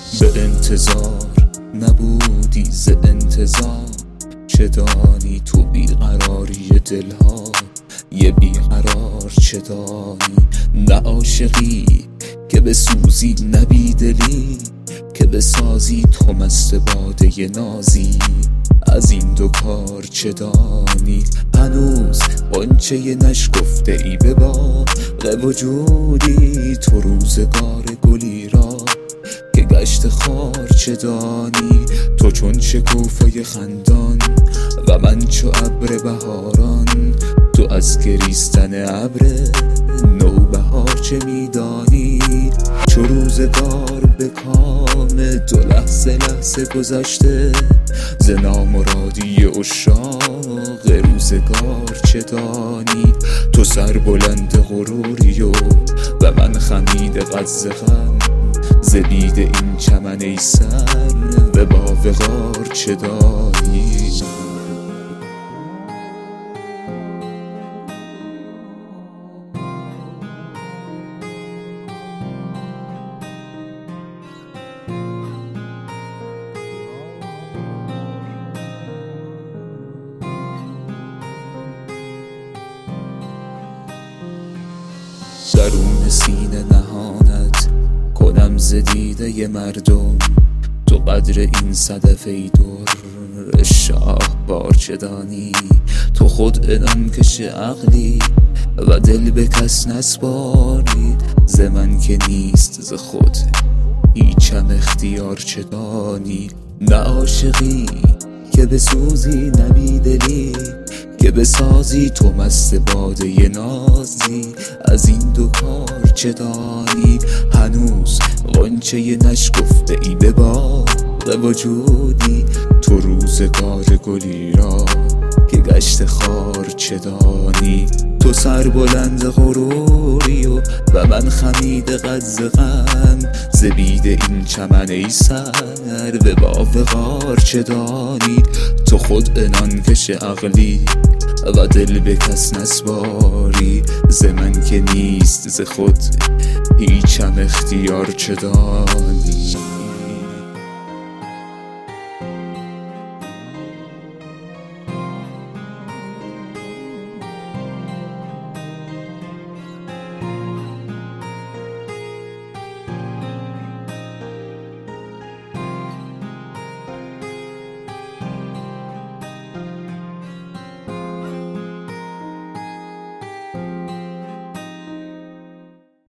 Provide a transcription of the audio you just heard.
به انتظار نبودی ز انتظار، چه دانی تو بیقراری دلها یه بیقرار، چه دانی نه عاشقی که بسوزی نه بیدلی که بسازی تو مست باده نازی. از این دو کار چه دانی؟ هنوز غنچه نشکفته ای به باغ وجودی، تو روزگار گلی را که گشت خار، چه دانی؟ تو چون شکوفه خندان و من چو ابر بهاران، تو از گریستن ابر نوبهار چه میدانی؟ چو روزگار به کام دو لحظه لحظه گذشته، ز نامرادی عشاق روزگار چه دانی؟ تو سر بلند غروری و من خمید قد غم، ز بید این چمن ای سر به باوقار چه دانی؟ درون سینه نهانت کنم ز دیده مردم، تو قدر این صدف ای در شاهوار چه دانی؟ تو خود عنان کش عقلی و دل به کس نسپاری، ز من که نیست ز خود هیچم اختیار چه دانی؟ نه عاشقی که بسوزی نه بیدلی که بسازی تو مست باده نازی. از این دو کار چه دانی؟ هنوز غنچه نشکفته ای به باغ وجودی، تو روزگار گلی را که گشت خار چه دانی؟ تو سر بلند غروری و من خمید قد غم، ز بید این چمن ای سر به باوقار چه دانی؟ تو خود عنان کش عقلی و دل به کس نسپاری، ز من که نیست ز خود هیچم اختیار چه دانی؟